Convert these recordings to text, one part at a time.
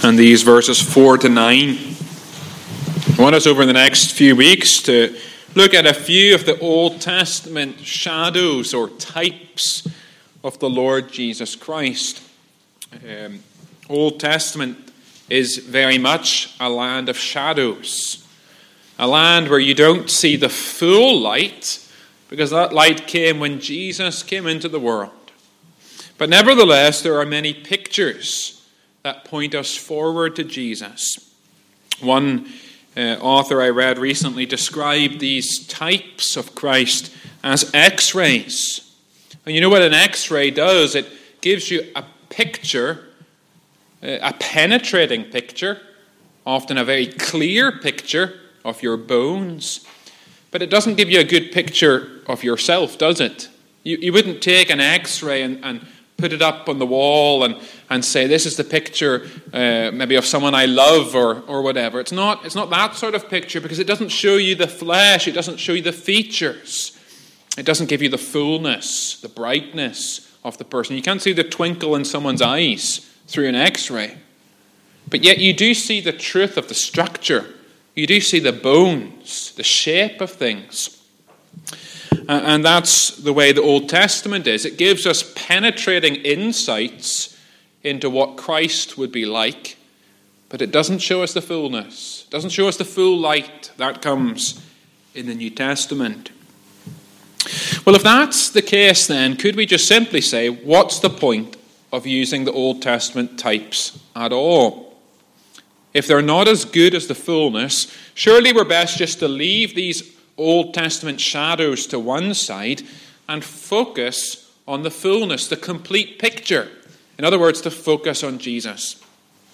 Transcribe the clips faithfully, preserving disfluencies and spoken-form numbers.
and these verses four to nine. I want us over the next few weeks to look at a few of the Old Testament shadows or types of the Lord Jesus Christ. Um, Old Testament is very much a land of shadows, a land where you don't see the full light, because that light came when Jesus came into the world. But nevertheless, there are many pictures that point us forward to Jesus. One uh, author I read recently described these types of Christ as X-rays. And you know what an X-ray does? It gives you a picture, a penetrating picture, often a very clear picture of your bones. But it doesn't give you a good picture of yourself, does it? You, you wouldn't take an X-ray and, and put it up on the wall and, and say, this is the picture uh, maybe of someone I love or, or whatever. It's not, it's not that sort of picture, because it doesn't show you the flesh. It doesn't show you the features. It doesn't give you the fullness, the brightness of the person. You can't see the twinkle in someone's eyes through an X-ray. But yet you do see the truth of the structure. You do see the bones, the shape of things. And that's the way the Old Testament is. It gives us penetrating insights into what Christ would be like, but it doesn't show us the fullness. It doesn't show us the full light that comes in the New Testament. Well, if that's the case, then could we just simply say, what's the point of using the Old Testament types at all? If they're not as good as the fullness, surely we're best just to leave these Old Testament shadows to one side and focus on the fullness, the complete picture. In other words, to focus on Jesus.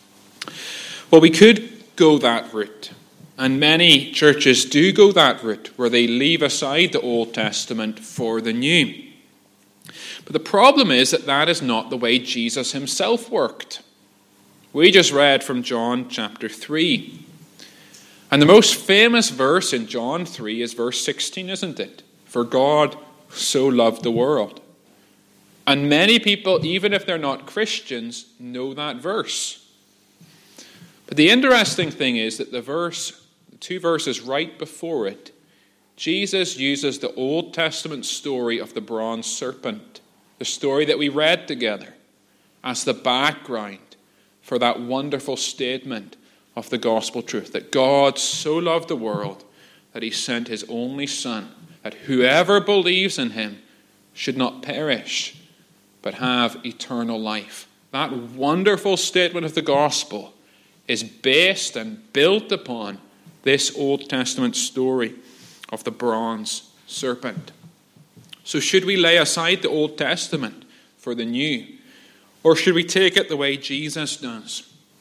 Well, we could go that route, and many churches do go that route, where they leave aside the Old Testament for the New. But the problem is that that is not the way Jesus himself worked. We just read from John chapter three. And the most famous verse in John three is verse sixteen, isn't it? For God so loved the world. And many people, even if they're not Christians, know that verse. But the interesting thing is that the verse, the two verses right before it, Jesus uses the Old Testament story of the bronze serpent, the story that we read together, as the background for that wonderful statement of the gospel truth, that God so loved the world that he sent his only Son, that whoever believes in him should not perish, but have eternal life. That wonderful statement of the gospel is based and built upon this Old Testament story of the bronze serpent. So should we lay aside the Old Testament for the New, or should we take it the way Jesus does?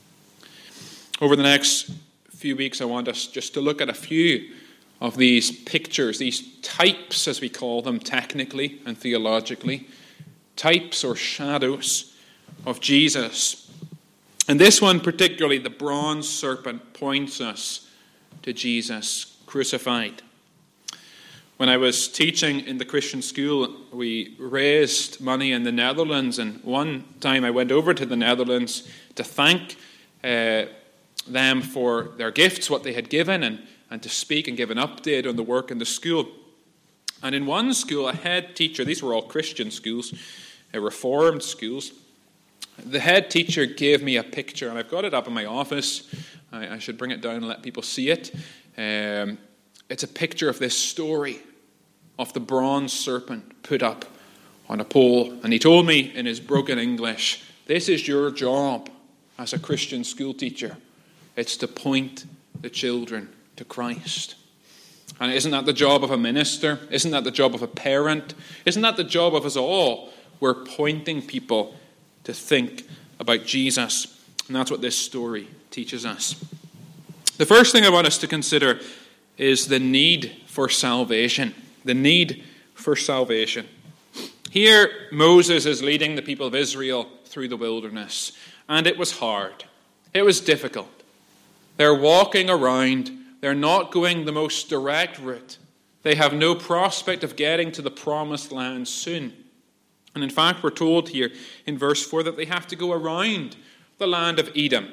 Over the next few weeks, I want us just to look at a few of these pictures, these types, as we call them technically and theologically, types or shadows of Jesus. And this one particularly, the bronze serpent, points us to Jesus crucified. When I was teaching in the Christian school, we raised money in the Netherlands, and one time I went over to the Netherlands to thank uh, them for their gifts, what they had given, and, and to speak and give an update on the work in the school. And in one school, a head teacher, these were all Christian schools, uh, Reformed schools, the head teacher gave me a picture, and I've got it up in my office. I, I should bring it down and let people see it. Um, it's a picture of this story of the bronze serpent put up on a pole. And he told me in his broken English, this is your job as a Christian school teacher. It's to point the children to Christ. And isn't that the job of a minister? Isn't that the job of a parent? Isn't that the job of us all? We're pointing people to think about Jesus. And that's what this story teaches us. The first thing I want us to consider is the need for salvation. The need for salvation. Here, Moses is leading the people of Israel through the wilderness. And it was hard. It was difficult. They're walking around. They're not going the most direct route. They have no prospect of getting to the promised land soon. And in fact, we're told here in verse four that they have to go around the land of Edom.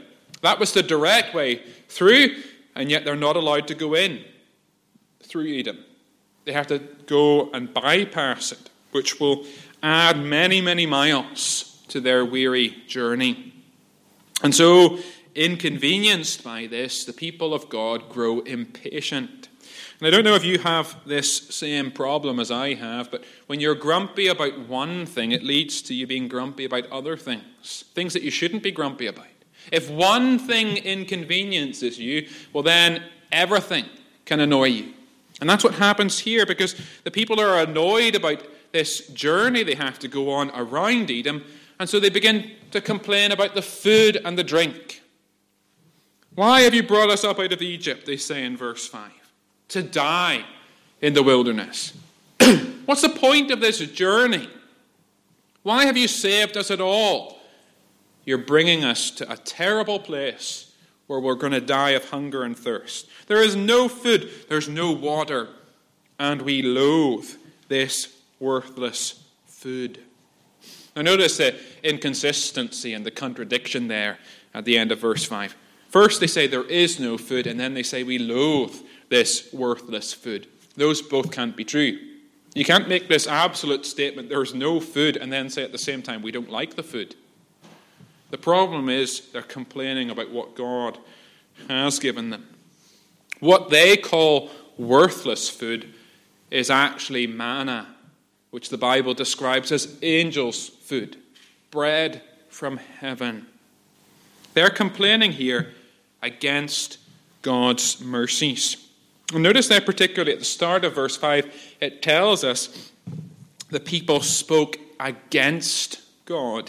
That was the direct way through, and yet they're not allowed to go in through Edom. They have to go and bypass it, which will add many, many miles to their weary journey. And so, inconvenienced by this, the people of God grow impatient. And I don't know if you have this same problem as I have, but when you're grumpy about one thing, it leads to you being grumpy about other things, things that you shouldn't be grumpy about. If one thing inconveniences you, well then everything can annoy you. And that's what happens here, because the people are annoyed about this journey they have to go on around Edom, and so they begin to complain about the food and the drink. Why have you brought us up out of Egypt, they say in verse five, to die in the wilderness? What's the point of this journey? Why have you saved us at all? You're bringing us to a terrible place where we're going to die of hunger and thirst. There is no food, there's no water, and we loathe this worthless food. Now notice the inconsistency and the contradiction there at the end of verse five. First they say there is no food, and then they say we loathe this worthless food. Those both can't be true. You can't make this absolute statement, there's no food, and then say at the same time we don't like the food. The problem is they're complaining about what God has given them. What they call worthless food is actually manna, which the Bible describes as angels' food, bread from heaven. They're complaining here against God's mercies. And notice there particularly at the start of verse five, it tells us the people spoke against God.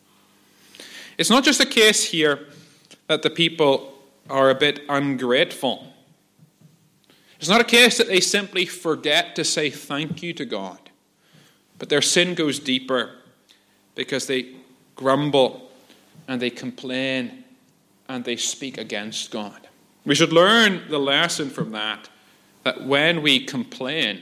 It's not just a case here that the people are a bit ungrateful. It's not a case that they simply forget to say thank you to God. But their sin goes deeper because they grumble and they complain and they speak against God. We should learn the lesson from that, that when we complain,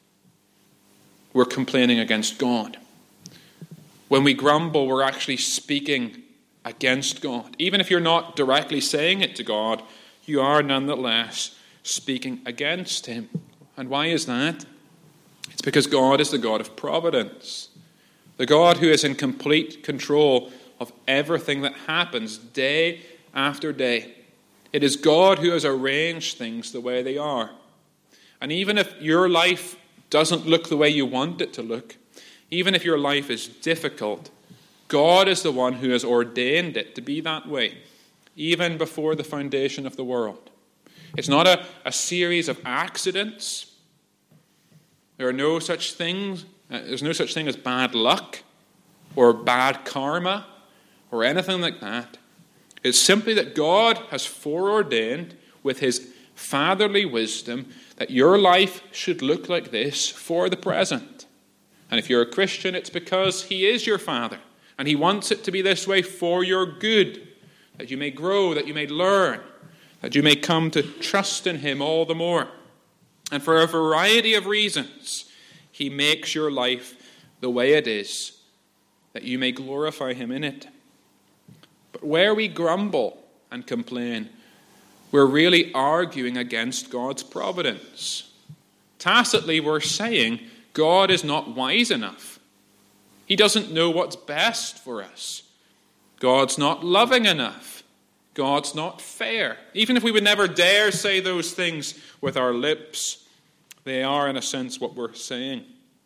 we're complaining against God. When we grumble, we're actually speaking against God. Even if you're not directly saying it to God, you are nonetheless speaking against him. And why is that? It's because God is the God of providence, the God who is in complete control of everything that happens day after day. It is God who has arranged things the way they are. And even if your life doesn't look the way you want it to look, even if your life is difficult, God is the one who has ordained it to be that way, even before the foundation of the world. It's not a, a series of accidents. There are no such things. Uh, there's no such thing as bad luck or bad karma or anything like that. It's simply that God has foreordained with his fatherly wisdom that your life should look like this for the present. And if you're a Christian, it's because he is your father. And he wants it to be this way for your good, that you may grow, that you may learn, that you may come to trust in him all the more. And for a variety of reasons, he makes your life the way it is, that you may glorify him in it. But where we grumble and complain, we're really arguing against God's providence. Tacitly, we're saying God is not wise enough. He doesn't know what's best for us. God's not loving enough. God's not fair. Even if we would never dare say those things with our lips, they are, in a sense, what we're saying.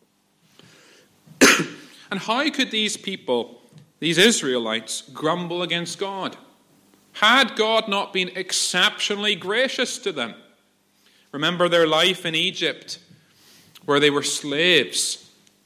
And how could these people, these Israelites, grumble against God? Had God not been exceptionally gracious to them? Remember their life in Egypt, where they were slaves.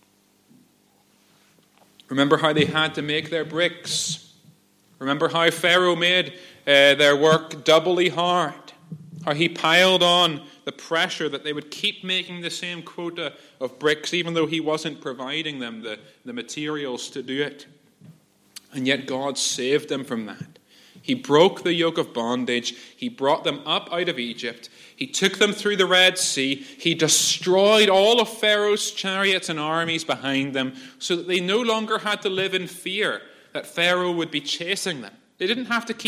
Remember how they had to make their bricks. Remember how Pharaoh made uh, their work doubly hard. How he piled on the pressure that they would keep making the same quota of bricks, even though he wasn't providing them the, the materials to do it. And yet God saved them from that. He broke the yoke of bondage. He brought them up out of Egypt. He took them through the Red Sea. He destroyed all of Pharaoh's chariots and armies behind them so that they no longer had to live in fear that Pharaoh would be chasing them. They didn't have to keep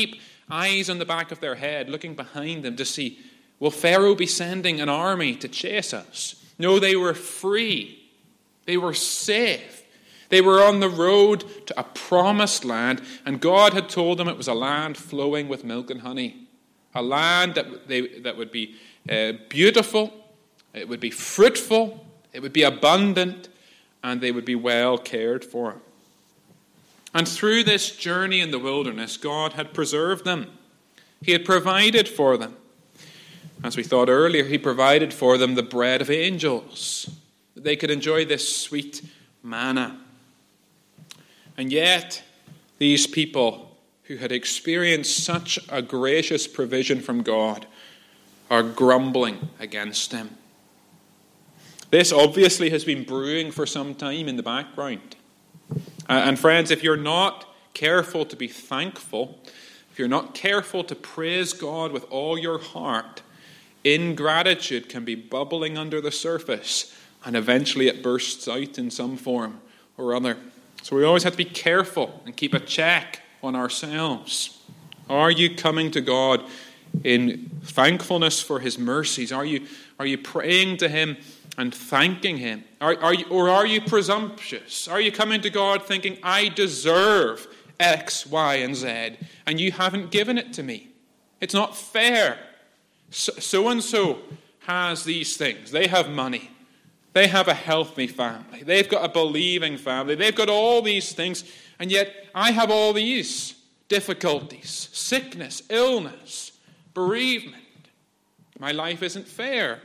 eyes on the back of their head, looking behind them to see, will Pharaoh be sending an army to chase us? No, they were free. They were safe. They were on the road to a promised land, and God had told them it was a land flowing with milk and honey. A land that, they, that would be uh, beautiful, it would be fruitful, it would be abundant, and they would be well cared for. And through this journey in the wilderness, God had preserved them. He had provided for them. As we thought earlier, he provided for them the bread of angels, that they could enjoy this sweet manna. And yet, these people who had experienced such a gracious provision from God are grumbling against him. This obviously has been brewing for some time in the background. And friends, if you're not careful to be thankful, if you're not careful to praise God with all your heart, ingratitude can be bubbling under the surface, and eventually it bursts out in some form or other. So we always have to be careful and keep a check on ourselves. Are you coming to God in thankfulness for his mercies? Are you, are you praying to him and thanking him? Are, are you, or are you presumptuous? Are you coming to God thinking, I deserve X, Y, and Z, and you haven't given it to me? It's not fair. So, so-and-so has these things. They have money. They have a healthy family. They've got a believing family. They've got all these things, and yet I have all these difficulties, sickness, illness, bereavement. My life isn't fair.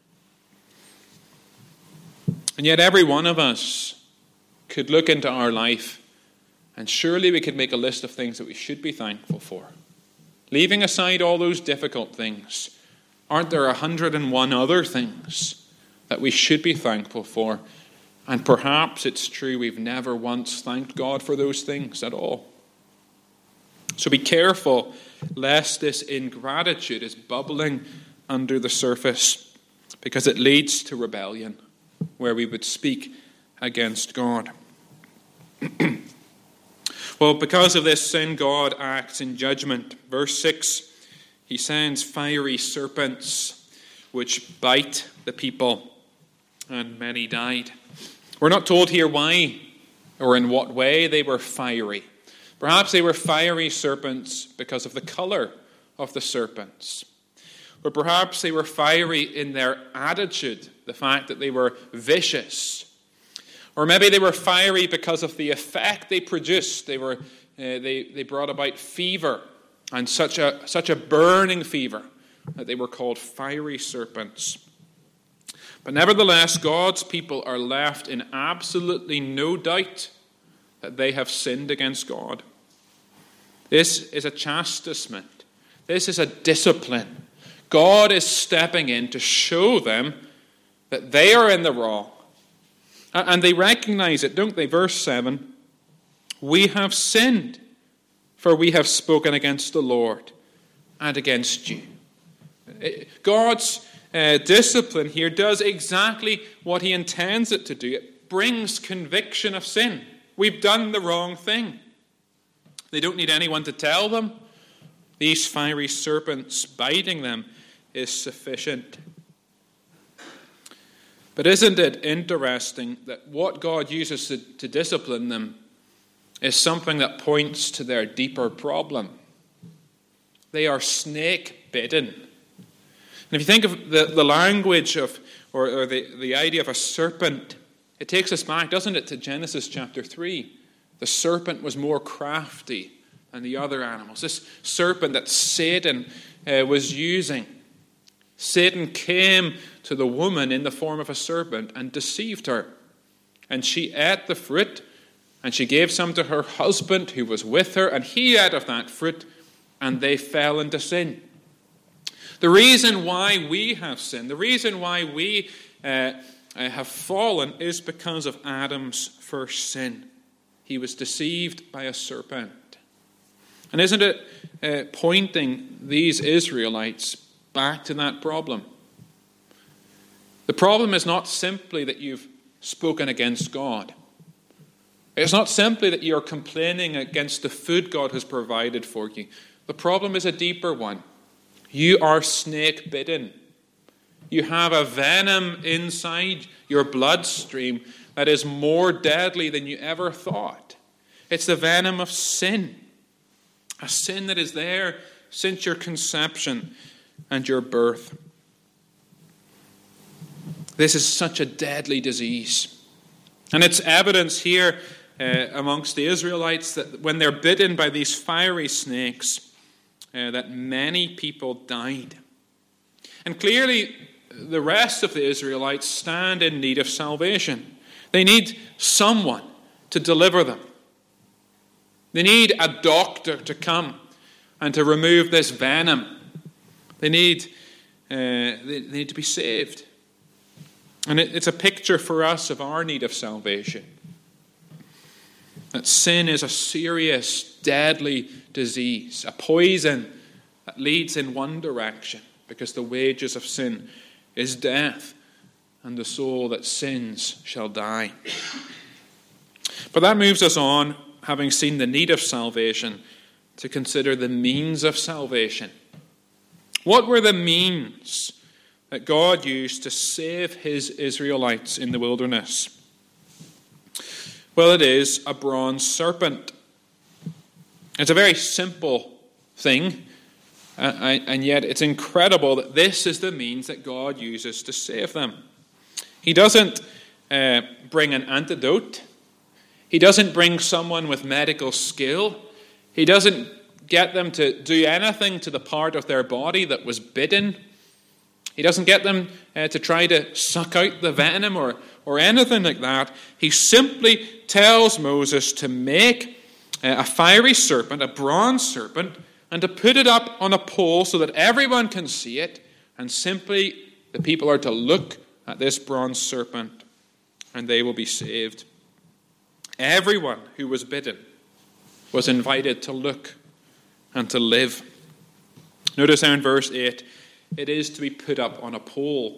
And yet every one of us could look into our life, and surely we could make a list of things that we should be thankful for. Leaving aside all those difficult things, aren't there a hundred and one other things that we should be thankful for? And perhaps it's true we've never once thanked God for those things at all. So be careful lest this ingratitude is bubbling under the surface, because it leads to rebellion, where we would speak against God. Well, because of this sin, God acts in judgment. Verse six, he sends fiery serpents which bite the people, and many died. We're not told here why or in what way they were fiery. Perhaps they were fiery serpents because of the color of the serpents. Or perhaps they were fiery in their attitude, the fact that they were vicious. Or maybe they were fiery because of the effect they produced. They were, uh, they, they brought about fever, and such a, such a burning fever that they were called fiery serpents. But nevertheless, God's people are left in absolutely no doubt that they have sinned against God. This is a chastisement. This is a discipline. God is stepping in to show them that they are in the wrong. And they recognize it, don't they? Verse seven, we have sinned, for we have spoken against the Lord and against you. God's uh, discipline here does exactly what he intends it to do. It brings conviction of sin. We've done the wrong thing. They don't need anyone to tell them. These fiery serpents biting them is sufficient. But isn't it interesting that what God uses to, to discipline them is something that points to their deeper problem? They are snake-bitten. And if you think of the, the language of, or, or the, the idea of a serpent, it takes us back, doesn't it, to Genesis chapter three. The serpent was more crafty than the other animals. This serpent that Satan uh, was using. Satan came to the woman in the form of a serpent and deceived her. And she ate the fruit, and she gave some to her husband who was with her, and he ate of that fruit, and they fell into sin. The reason why we have sinned, the reason why we uh, have fallen is because of Adam's first sin. He was deceived by a serpent. And isn't it uh, pointing these Israelites back to that problem? The problem is not simply that you've spoken against God. It's not simply that you're complaining against the food God has provided for you. The problem is a deeper one. You are snake bitten. You have a venom inside your bloodstream that is more deadly than you ever thought. It's the venom of sin. A sin that is there since your conception and your birth. This is such a deadly disease. And it's evidence here uh, amongst the Israelites that when they're bitten by these fiery snakes, uh, that many people died. And clearly, the rest of the Israelites stand in need of salvation. They need someone to deliver them. They need a doctor to come and to remove this venom. They need, uh, they need to be saved. And it, it's a picture for us of our need of salvation. That sin is a serious, deadly disease, a poison that leads in one direction, because the wages of sin is death, and the soul that sins shall die. But that moves us on, having seen the need of salvation, to consider the means of salvation. What were the means that God used to save his Israelites in the wilderness? Well, it is a bronze serpent. It's a very simple thing, uh, and yet it's incredible that this is the means that God uses to save them. He doesn't uh, bring an antidote. He doesn't bring someone with medical skill. He doesn't get them to do anything to the part of their body that was bitten. He doesn't get them uh, to try to suck out the venom or, or anything like that. He simply tells Moses to make uh, a fiery serpent, a bronze serpent, and to put it up on a pole so that everyone can see it. And simply the people are to look at this bronze serpent and they will be saved. Everyone who was bitten was invited to look and to live. Notice how in verse eight, it is to be put up on a pole.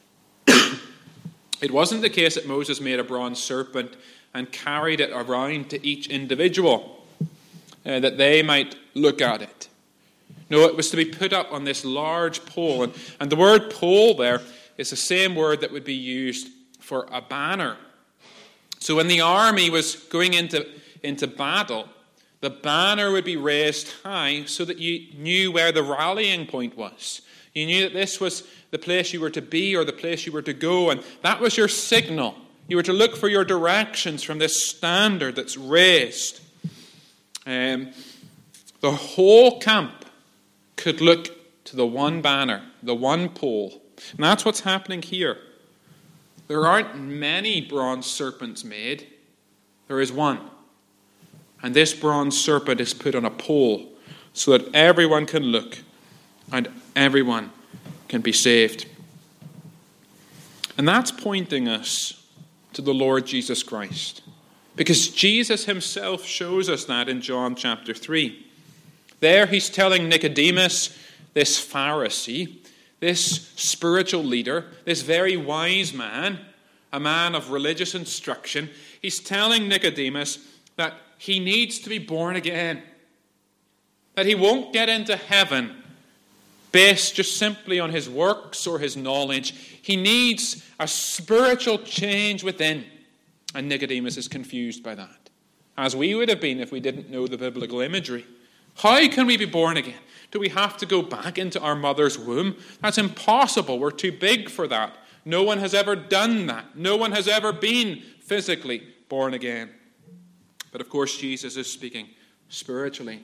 It wasn't the case that Moses made a bronze serpent and carried it around to each individual, uh, that they might look at it. No, it was to be put up on this large pole. And, and the word pole there is the same word that would be used for a banner. So when the army was going into, into battle, the banner would be raised high so that you knew where the rallying point was. You knew that this was the place you were to be or the place you were to go, and that was your signal. You were to look for your directions from this standard that's raised. Um, the whole camp could look to the one banner, the one pole. And that's what's happening here. There aren't many bronze serpents made. There is one. And this bronze serpent is put on a pole so that everyone can look and everyone can be saved. And that's pointing us to the Lord Jesus Christ. Because Jesus himself shows us that in John chapter three. There he's telling Nicodemus, this Pharisee, this spiritual leader, this very wise man, a man of religious instruction, he's telling Nicodemus that he needs to be born again. That he won't get into heaven based just simply on his works or his knowledge. He needs a spiritual change within. And Nicodemus is confused by that, as we would have been if we didn't know the biblical imagery. How can we be born again? Do we have to go back into our mother's womb? That's impossible. We're too big for that. No one has ever done that. No one has ever been physically born again. But of course, Jesus is speaking spiritually.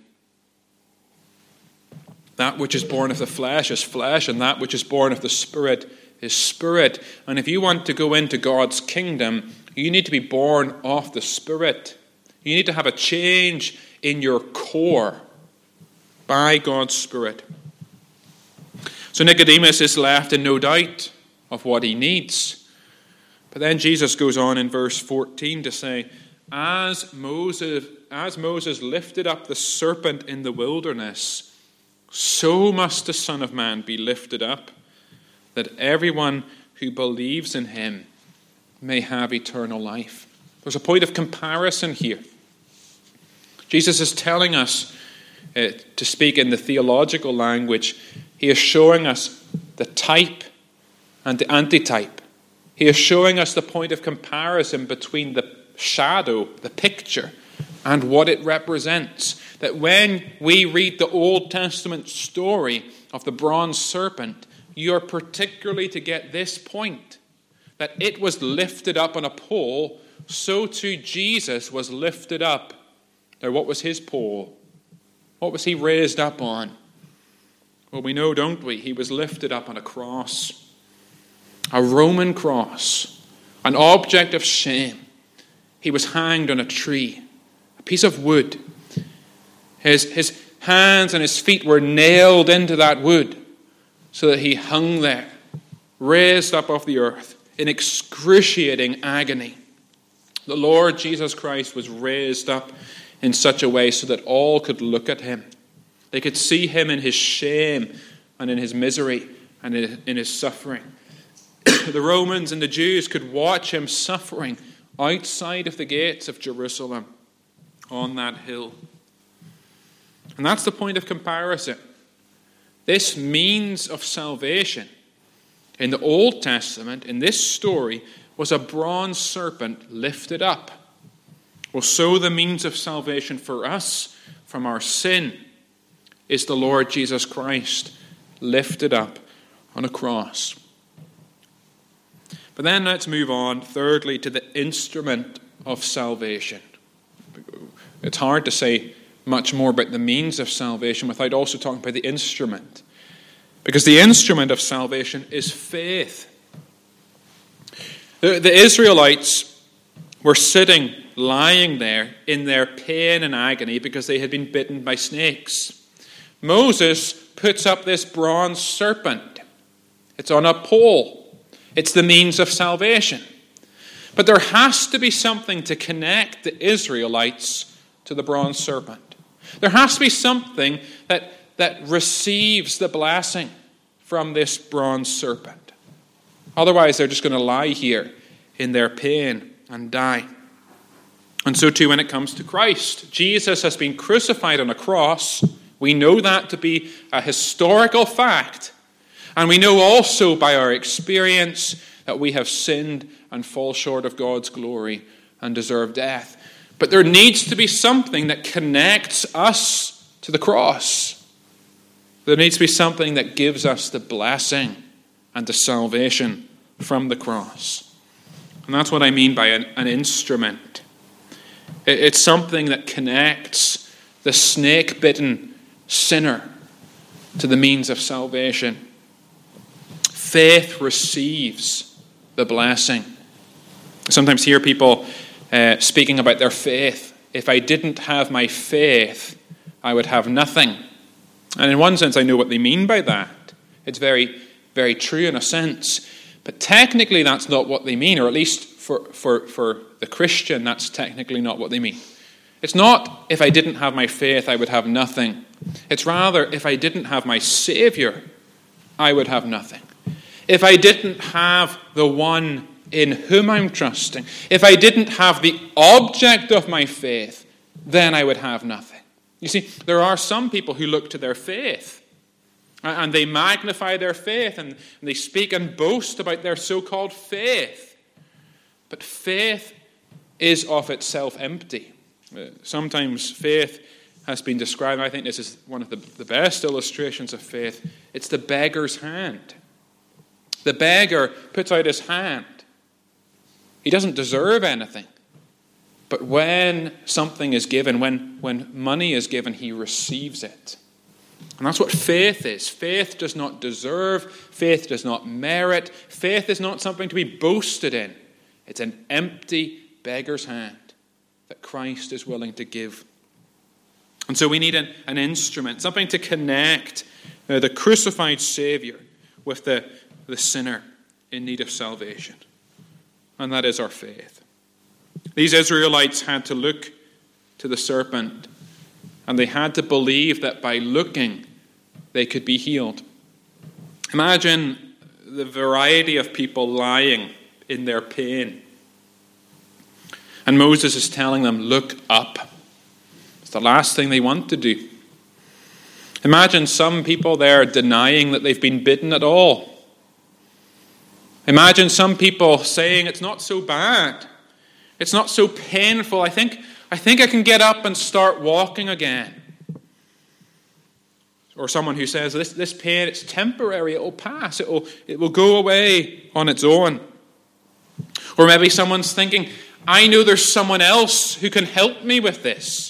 That which is born of the flesh is flesh, and that which is born of the Spirit is spirit. And if you want to go into God's kingdom, you need to be born of the Spirit. You need to have a change in your core by God's Spirit. So Nicodemus is left in no doubt of what he needs. But then Jesus goes on in verse fourteen to say, As Moses, as Moses lifted up the serpent in the wilderness, so must the Son of Man be lifted up, that everyone who believes in him may have eternal life. There's a point of comparison here. Jesus is telling us, uh, to speak in the theological language, he is showing us the type and the antitype. He is showing us the point of comparison between the shadow, the picture, and what it represents. That when we read the Old Testament story of the bronze serpent, you are particularly to get this point, that it was lifted up on a pole, so too Jesus was lifted up. Now, what was his pole? What was he raised up on? Well, we know, don't we? He was lifted up on a cross, a Roman cross, an object of shame. He was hanged on a tree, a piece of wood. His, his hands and his feet were nailed into that wood so that he hung there, raised up off the earth in excruciating agony. The Lord Jesus Christ was raised up in such a way so that all could look at him. They could see him in his shame and in his misery and in his suffering. The Romans and the Jews could watch him suffering outside of the gates of Jerusalem on that hill. And that's the point of comparison. This means of salvation in the Old Testament, in this story, was a bronze serpent lifted up. Well, so the means of salvation for us from our sin is the Lord Jesus Christ lifted up on a cross. But then let's move on, thirdly, to the instrument of salvation. It's hard to say much more about the means of salvation without also talking about the instrument. Because the instrument of salvation is faith. The, the Israelites were sitting, lying there in their pain and agony because they had been bitten by snakes. Moses puts up this bronze serpent. It's on a pole. It's the means of salvation. But there has to be something to connect the Israelites to the bronze serpent. There has to be something that, that receives the blessing from this bronze serpent. Otherwise, they're just going to lie here in their pain and die. And so too when it comes to Christ. Jesus has been crucified on a cross. We know that to be a historical fact. And we know also by our experience that we have sinned and fall short of God's glory and deserve death. But there needs to be something that connects us to the cross. There needs to be something that gives us the blessing and the salvation from the cross. And that's what I mean by an, an instrument. It, it's something that connects the snake-bitten sinner to the means of salvation. Faith receives the blessing. I sometimes hear people uh, speaking about their faith. If I didn't have my faith, I would have nothing. And in one sense, I know what they mean by that. It's very, very true in a sense. But technically, that's not what they mean, or at least for, for, for the Christian, that's technically not what they mean. It's not, if I didn't have my faith, I would have nothing. It's rather, if I didn't have my Savior, I would have nothing. If I didn't have the one in whom I'm trusting, if I didn't have the object of my faith, then I would have nothing. You see, there are some people who look to their faith and they magnify their faith and they speak and boast about their so-called faith. But faith is of itself empty. Sometimes faith has been described, I think this is one of the, the best illustrations of faith, it's the beggar's hand. The beggar puts out his hand. He doesn't deserve anything. But when something is given, when, when money is given, he receives it. And that's what faith is. Faith does not deserve. Faith does not merit. Faith is not something to be boasted in. It's an empty beggar's hand that Christ is willing to give. And so we need an, an instrument, something to connect uh, the crucified Savior with the the sinner in need of salvation. And that is our faith. These Israelites had to look to the serpent, and they had to believe that by looking, they could be healed. Imagine the variety of people lying in their pain. And Moses is telling them, look up. It's the last thing they want to do. Imagine some people there denying that they've been bitten at all. Imagine some people saying it's not so bad. It's not so painful. I think, I think I can get up and start walking again. Or someone who says, this, this pain, it's temporary, it will pass, it will, it will go away on its own. Or maybe someone's thinking, I know there's someone else who can help me with this.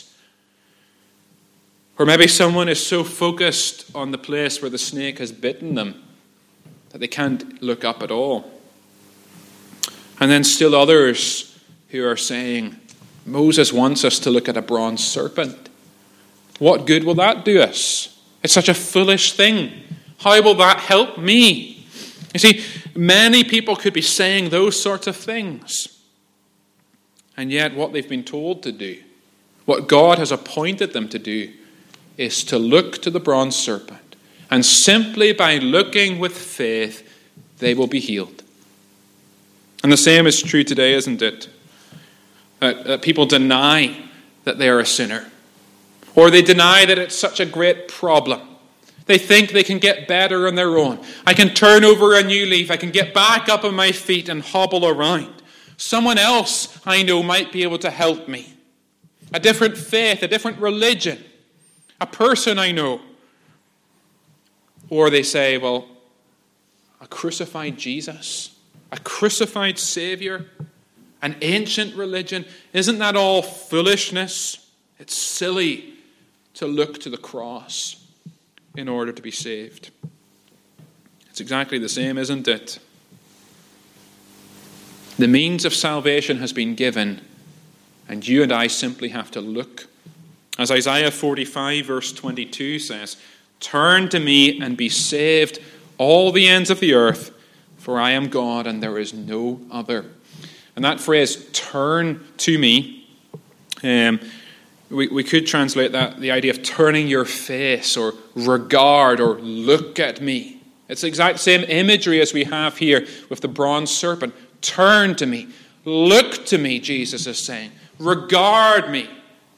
Or maybe someone is so focused on the place where the snake has bitten them that they can't look up at all. And then still others who are saying, Moses wants us to look at a bronze serpent. What good will that do us? It's such a foolish thing. How will that help me? You see, many people could be saying those sorts of things. And yet what they've been told to do, what God has appointed them to do, is to look to the bronze serpent. And simply by looking with faith, they will be healed. And the same is true today, isn't it? That, that people deny that they are a sinner. Or they deny that it's such a great problem. They think they can get better on their own. I can turn over a new leaf. I can get back up on my feet and hobble around. Someone else I know might be able to help me. A different faith, a different religion. A person I know. Or they say, well, a crucified Jesus, a crucified Savior, an ancient religion, isn't that all foolishness? It's silly to look to the cross in order to be saved. It's exactly the same, isn't it? The means of salvation has been given, and you and I simply have to look. As Isaiah forty-five verse twenty-two says, turn to me and be saved, all the ends of the earth, for I am God and there is no other. And that phrase, turn to me, um, we, we could translate that, the idea of turning your face or regard or look at me. It's the exact same imagery as we have here with the bronze serpent. Turn to me. Look to me, Jesus is saying. Regard me.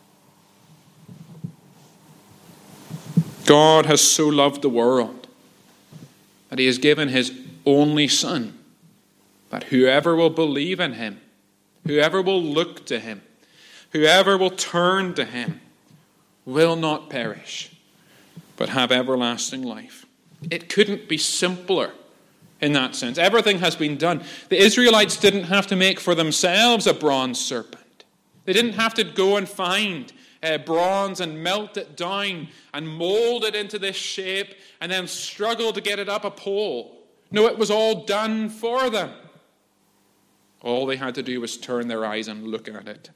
God has so loved the world that he has given his only Son, that whoever will believe in him, whoever will look to him, whoever will turn to him, will not perish, but have everlasting life. It couldn't be simpler in that sense. Everything has been done. The Israelites didn't have to make for themselves a bronze serpent. They didn't have to go and find uh, bronze and melt it down and mold it into this shape and then struggle to get it up a pole. No, it was all done for them. All they had to do was turn their eyes and look at it.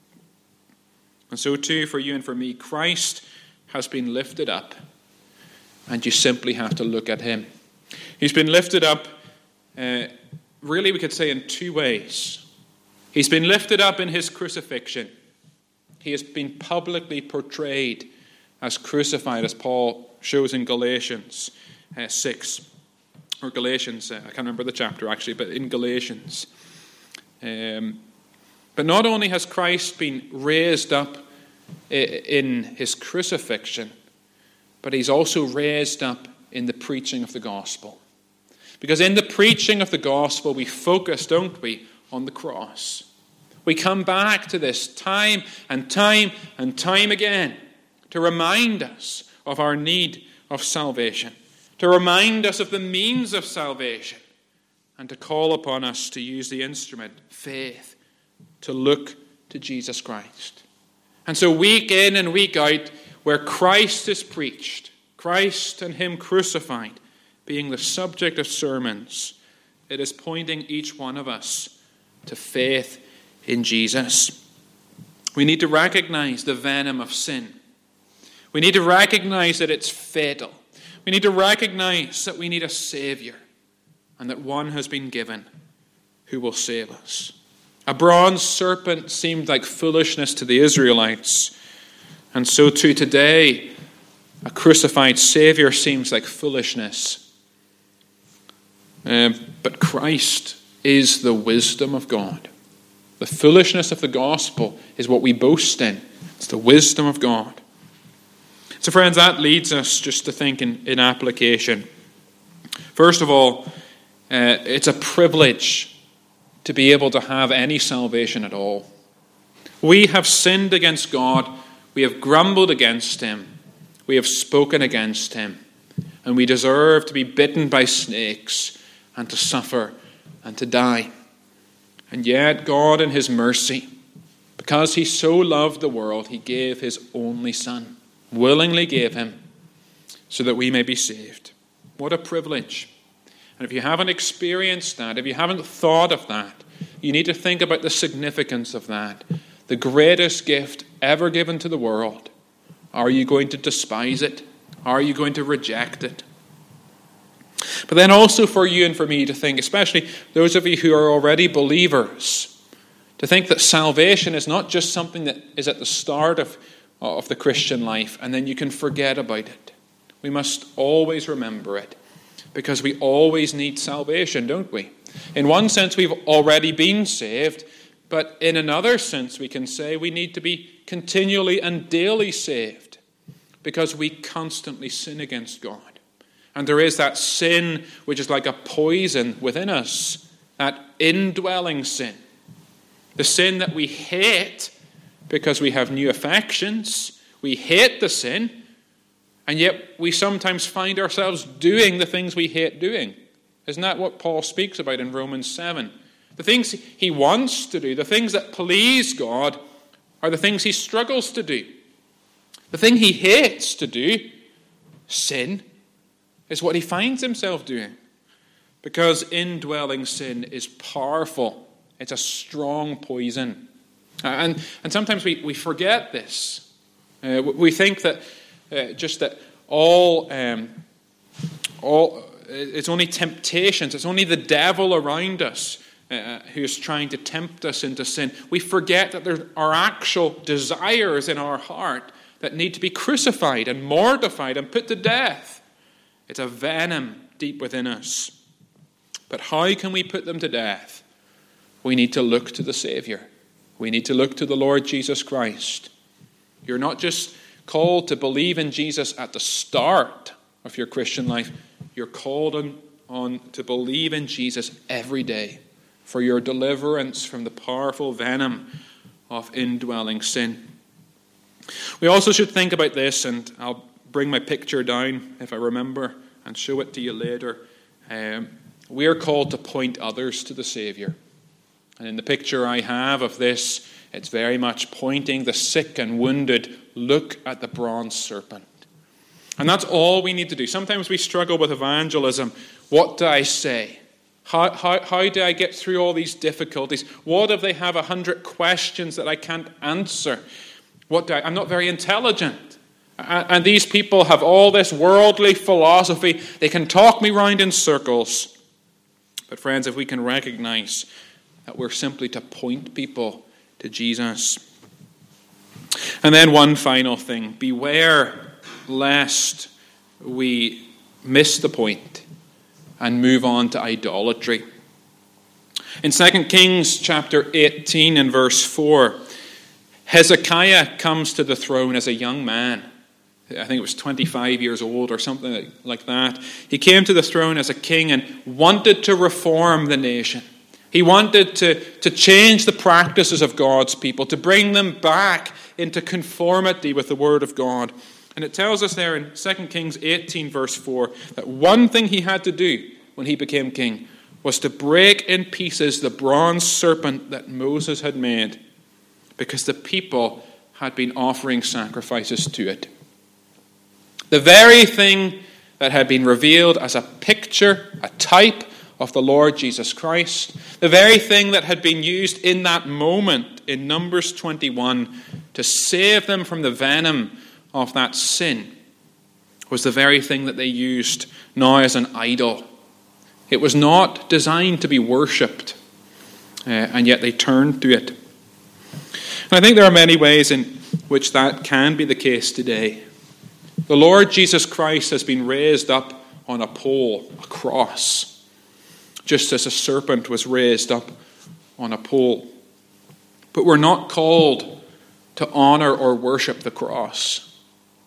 And so too, for you and for me, Christ has been lifted up, and you simply have to look at him. He's been lifted up, uh, really we could say in two ways. He's been lifted up in his crucifixion. He has been publicly portrayed as crucified, as Paul shows in Galatians uh, six. Or Galatians, uh, I can't remember the chapter actually, but in Galatians. Um, but not only has Christ been raised up in his crucifixion, but he's also raised up in the preaching of the gospel. Because in the preaching of the gospel, we focus, don't we, on the cross. We come back to this time and time and time again to remind us of our need of salvation, to remind us of the means of salvation, and to call upon us to use the instrument, faith, to look to Jesus Christ. And so week in and week out, where Christ is preached, Christ and him crucified being the subject of sermons, it is pointing each one of us to faith in Jesus. We need to recognize the venom of sin. We need to recognize that it's fatal. We need to recognize that we need a Savior and that one has been given who will save us. A bronze serpent seemed like foolishness to the Israelites, and so too today, a crucified Savior seems like foolishness. Uh, but Christ is the wisdom of God. The foolishness of the gospel is what we boast in. It's the wisdom of God. So friends, that leads us just to think in, in application. First of all, uh, it's a privilege to be able to have any salvation at all. We have sinned against God. We have grumbled against him. We have spoken against him. And we deserve to be bitten by snakes and to suffer and to die. And yet God in his mercy, because he so loved the world, he gave his only Son, willingly gave him, so that we may be saved. What a privilege. And if you haven't experienced that, if you haven't thought of that, you need to think about the significance of that. The greatest gift ever given to the world. Are you going to despise it? Are you going to reject it? But then also for you and for me to think, especially those of you who are already believers, to think that salvation is not just something that is at the start of, of the Christian life and then you can forget about it. We must always remember it, because we always need salvation, don't we? In one sense, we've already been saved, but in another sense, we can say we need to be continually and daily saved, because we constantly sin against God. And there is that sin which is like a poison within us, that indwelling sin. The sin that we hate because we have new affections. We hate the sin, and yet we sometimes find ourselves doing the things we hate doing. Isn't that what Paul speaks about in Romans seven? The things he wants to do, the things that please God, are the things he struggles to do. The thing he hates to do, sin, is what he finds himself doing. Because indwelling sin is powerful. It's a strong poison. And, and sometimes we, we forget this. Uh, we think that uh, just that all, um, all, it's only temptations, it's only the devil around us uh, who is trying to tempt us into sin. We forget that there are actual desires in our heart that need to be crucified and mortified and put to death. It's a venom deep within us. But how can we put them to death? We need to look to the Savior. We need to look to the Lord Jesus Christ. You're not just called to believe in Jesus at the start of your Christian life. You're called on, on to believe in Jesus every day for your deliverance from the powerful venom of indwelling sin. We also should think about this, and I'll bring my picture down if I remember and show it to you later. Um, we are called to point others to the Savior. And in the picture I have of this, it's very much pointing the sick and wounded, look at the bronze serpent. And that's all we need to do. Sometimes we struggle with evangelism. What do I say? How, how, how do I get through all these difficulties? What if they have a hundred questions that I can't answer? What do I, I'm not very intelligent. And, and these people have all this worldly philosophy. They can talk me round in circles. But friends, if we can recognize that we're simply to point people to Jesus. And then one final thing. Beware lest we miss the point and move on to idolatry. In Second Kings chapter eighteen and verse four, Hezekiah comes to the throne as a young man. I think it was twenty-five years old or something like that. He came to the throne as a king and wanted to reform the nation. He wanted to, to change the practices of God's people, to bring them back into conformity with the Word of God. And it tells us there in Second Kings eighteen verse four that one thing he had to do when he became king was to break in pieces the bronze serpent that Moses had made, because the people had been offering sacrifices to it. The very thing that had been revealed as a picture, a type of the Lord Jesus Christ, the very thing that had been used in that moment in Numbers twenty-one to save them from the venom of that sin, was the very thing that they used now as an idol. It was not designed to be worshipped, uh, and yet they turned to it. And I think there are many ways in which that can be the case today. The Lord Jesus Christ has been raised up on a pole, a cross, just as a serpent was raised up on a pole. But we're not called to honor or worship the cross.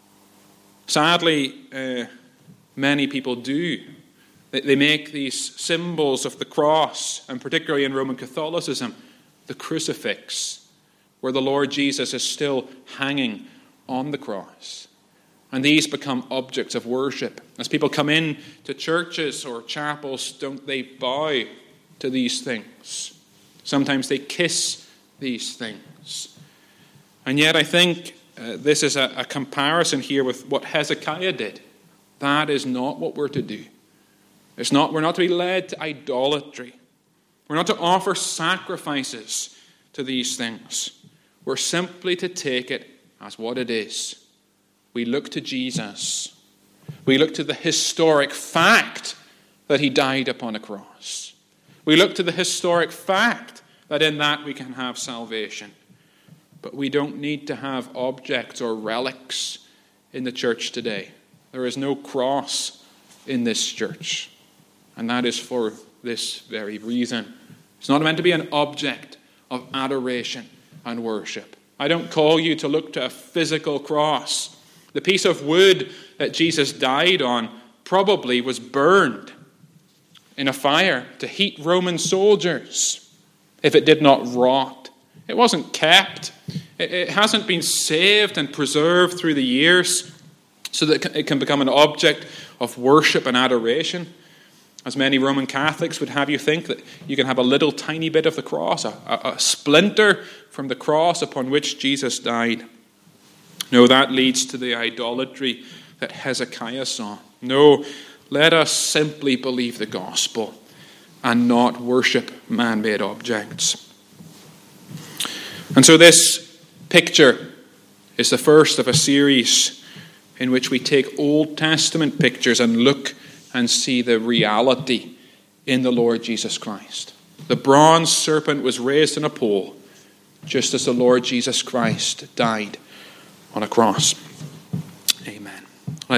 Sadly, uh, many people do. They, they make these symbols of the cross, and particularly in Roman Catholicism, the crucifix, where the Lord Jesus is still hanging on the cross. And these become objects of worship. As people come in to churches or chapels, don't they bow to these things? Sometimes they kiss these things. And yet I think uh, this is a, a comparison here with what Hezekiah did. That is not what we're to do. It's not, we're not to be led to idolatry. We're not to offer sacrifices to these things. We're simply to take it as what it is. We look to Jesus. We look to the historic fact that he died upon a cross. We look to the historic fact that in that we can have salvation. But we don't need to have objects or relics in the church today. There is no cross in this church. And that is for this very reason. It's not meant to be an object of adoration and worship. I don't call you to look to a physical cross. The piece of wood that Jesus died on probably was burned in a fire to heat Roman soldiers if it did not rot. It wasn't kept. It hasn't been saved and preserved through the years so that it can become an object of worship and adoration. As many Roman Catholics would have you think that you can have a little tiny bit of the cross, a, a, a splinter from the cross upon which Jesus died. No, that leads to the idolatry that Hezekiah saw. No, let us simply believe the gospel and not worship man-made objects. And so this picture is the first of a series in which we take Old Testament pictures and look and see the reality in the Lord Jesus Christ. The bronze serpent was raised on a pole, just as the Lord Jesus Christ died on a cross.